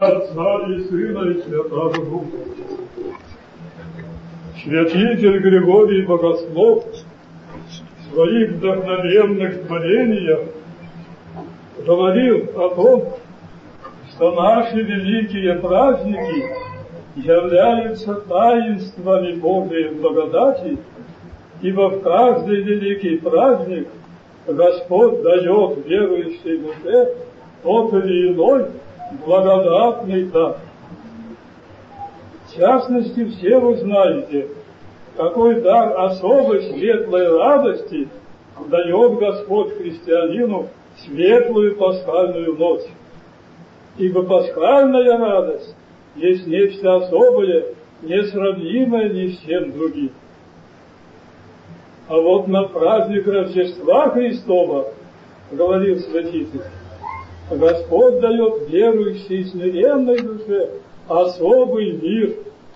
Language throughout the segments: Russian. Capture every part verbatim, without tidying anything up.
Отца и Сына и Святого Духа. Святитель Григорий Богослов в своих вдохновенных творениях говорил о том, что наши великие праздники являются таинствами Божией благодати, ибо в каждый великий праздник Господь дает верующей душе тот или иной благодатный дар. В частности, все вы знаете, какой дар особой светлой радости дает Господь христианину светлую пасхальную ночь. Ибо пасхальная радость есть нечто особое, несравнимое ни с чем другим. А вот на праздник Рождества Христова, говорил святитель, Господь дает верующей смиренной душе особый мир.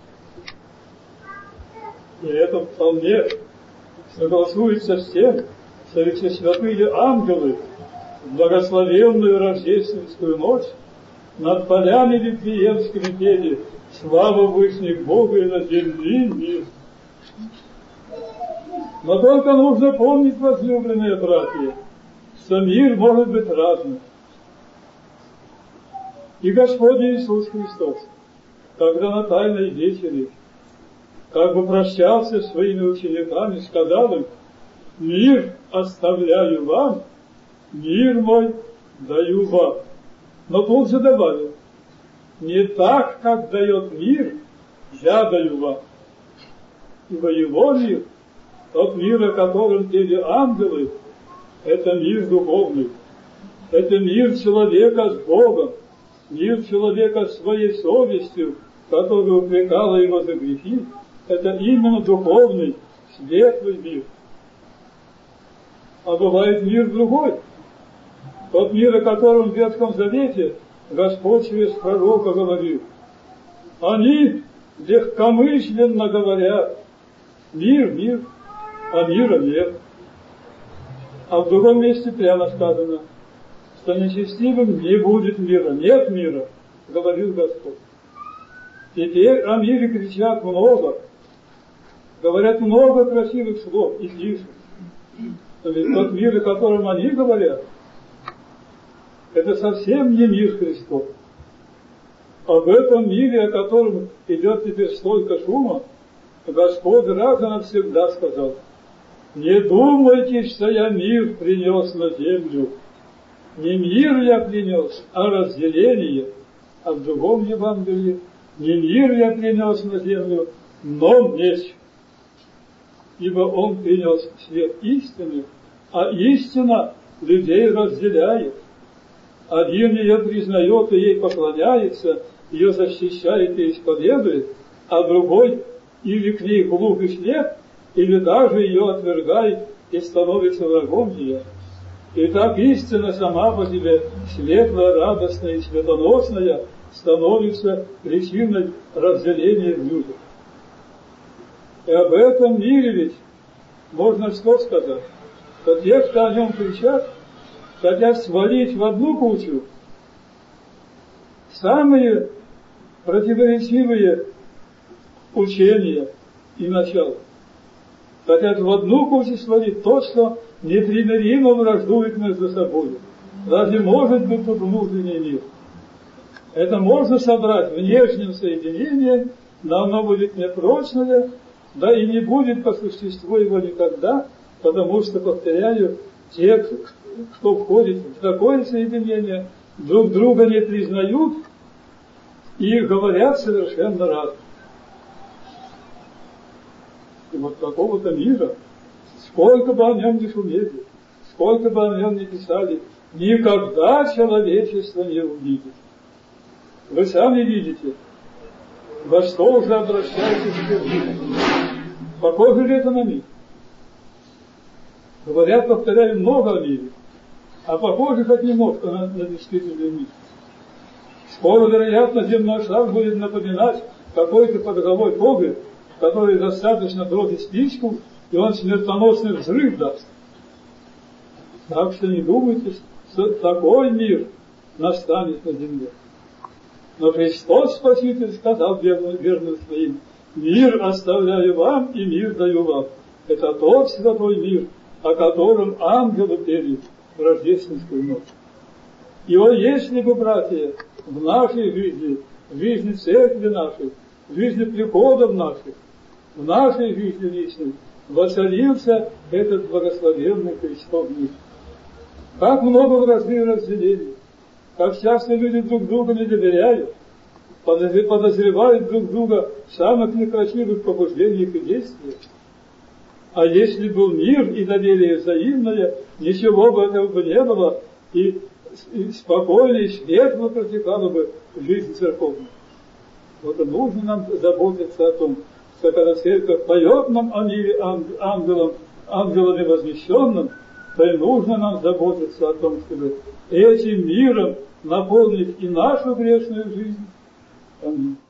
И это вполне согласуется с тем, что эти святые ангелы в благословенную рождественскую ночь над полями Вифлеемскими пели «Слава Вышних Богу и на земле мир». Но только нужно помнить, возлюбленные братья, что мир может быть разным. И Господь Иисус Христос, когда на Тайной вечере как бы прощался с своими учениками, сказал им: «Мир оставляю вам, мир мой даю вам». Но тут же добавил: «Не так, как дает мир, я даю вам». Ибо его мир, тот мир, о котором пели ангелы, это мир духовный, это мир человека с Богом, мир человека своей совестью, которая упрекала его за грехи, это именно духовный, светлый мир. А бывает мир другой. Тот мир, о котором в Ветхом Завете Господь через пророка говорил: они легкомысленно говорят: мир, мир, а мира нет. А в другом месте прямо сказано, что нечестивым не будет мира, нет мира, говорил Господь. Теперь о мире кричат много, говорят много красивых слов и пишут. Но ведь тот мир, о котором они говорят, это совсем не мир Христов. Об этом мире, о котором идет теперь столько шума, Господь раз и навсегда сказал: не думайте, что я мир принес на землю. Не мир я принес, а разделение. А в другом Евангелии: не мир я принес на землю, но меч. Ибо он принес свет истины, а истина людей разделяет. Один ее признает и ей поклоняется, ее защищает и исповедует, а другой или к ней глух и слеп, или даже ее отвергает и становится врагом ее. Итак, истина сама по себе, светлая, радостная и светоносная, становится причиной разделения в людях. И об этом мире ведь можно что сказать? Что те, кто о нем кричат, хотят свалить в одну кучу самые противоречивые учения и начала. Хотят в одну кучу свалить то, что непримиримо враждует между собой. Разве может быть тут внутренний мир? Это можно собрать внешним соединением, но оно будет непрочное, да и не будет по существу его никогда, потому что, повторяю, те, кто входит в такое соединение, друг друга не признают и говорят совершенно разное. И вот какого-то мира, сколько бы о нем ни шумели, сколько бы о нем ни писали, никогда человечество не увидит. Вы сами видите, во что уже обращаетесь в похоже ли это на мир? Говорят, повторяю, много о мире, а похоже хоть немножко на, на действительный мир. Скоро, вероятно, земной шар будет напоминать какой-то подголовой погреб, который достаточно бросить спичку, и он смертоносный взрыв даст. Так что не думайте, что такой мир настанет на земле. Но Христос Спаситель сказал верным, верным своим: «Мир оставляю вам, и мир даю вам». Это тот святой мир, о котором ангелы пели в рождественскую ночь. И о, если бы, братья, в нашей жизни, в жизни церкви нашей, в жизни приходов наших, в нашей жизни личной воцарился этот благословенный Христов мир. Как много вражды и разделений, как часто люди друг другу не доверяют, подозревают друг друга в самых некрасивых побуждениях и действиях. А если был мир и доверие взаимное, ничего бы этого бы не было, и, и спокойно и светло протекала бы жизнь церковная. Вот и нужно нам заботиться о том, что когда церковь поет нам о мире ангелам, ангелами вознесенным, то и нужно нам заботиться о том, чтобы этим миром наполнить и нашу грешную жизнь. Аминь.